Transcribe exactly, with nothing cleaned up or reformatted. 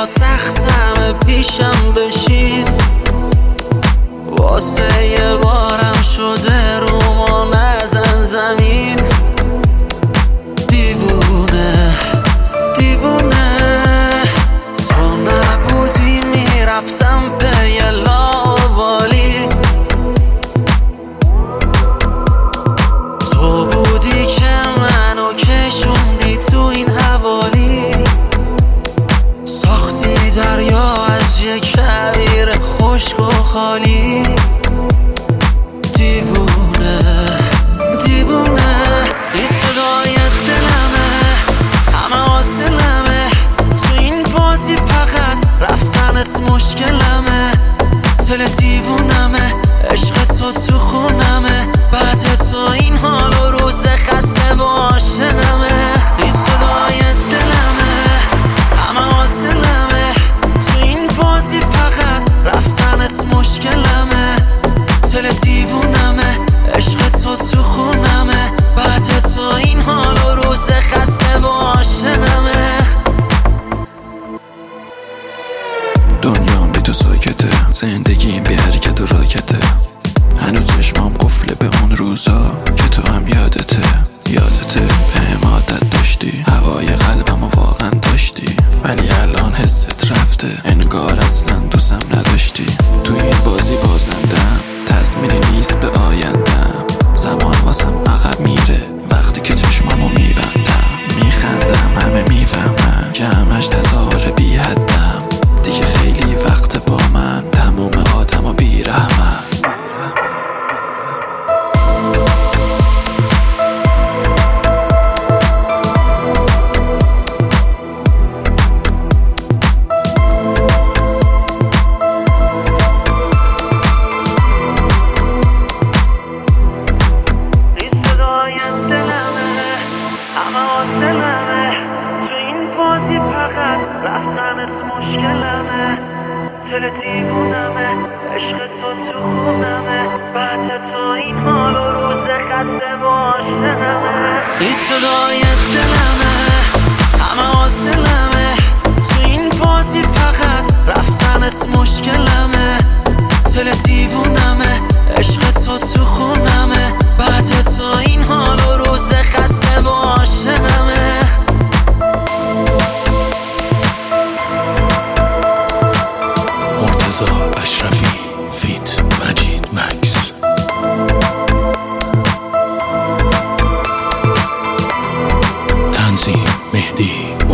یا سختم پیشم بشین، واسه یه بارم شده رو ما نزن زمین. دیوونه دیوونه تو نبودی میرفتم پی لاوالی، تو بودی که منو کشوندی تو این حوالی. ساختی دریا از یک کویر خشک و خالی. دیوونه دیوونه این صدای دلمه، همه حاصلمه تو این بازی، فقط رفتنت مشکلمه. دل دیوونمه، عشق تو تو خونمه، بعد تو این حال و روز خسته و عاشقمه. این صدای دلمه، همه حاصلمه تو این بازی، فقط رفتنت مشکلمه. دل دیوونمه، عشق تو تو خونمه، بعد تو این حال و روز خسته و عاشقمه. دنیام بی تو ساکته، زندگیم بی حرکت و راکته. هنوز چشمام قفله به اون روزا که تو هم یادته. یادته به عادت داشتی، هوای قلبمو واقعا داشتی، ولی الان حست رفته، انگار اصلا دوستم نداشتی. تو این بازی بازندم، تضمینی نیست به آیندم. زمان واسم عقب میره وقتی که چشمامو میبندم. میخندم همه میفهمن که همش تظاهر بی حدم. دیگه خیلی وقت با من، تموم آدم و بیرحمن. تو این بازی فقط رفتنت مشکلمه. دل دیوونمه، عشق تو تو خونمه، بعد تو این حال و روز خسته و عاشقمه. این صدای دلمه، همه حاصلمه تو این بازی، فقط رفتنت مشکلمه. دل دیوونمه، عشق تو تو خونمه، بعد تو این حال و روز خسته و عاشقمه. مرتضی اشرفی فیت مجید مکس. تنظیم مهدی